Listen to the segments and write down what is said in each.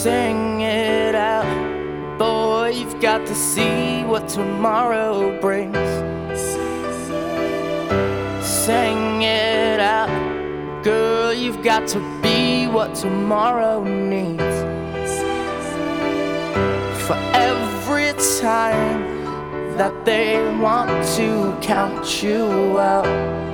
Sing it out, boy, you've got to see what tomorrow brings. Sing it out, girl, you've got to be what tomorrow needs. For every time that they want to count you out,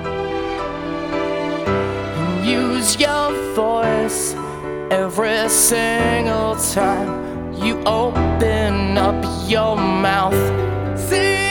and use your voice every single time you open up your mouth. See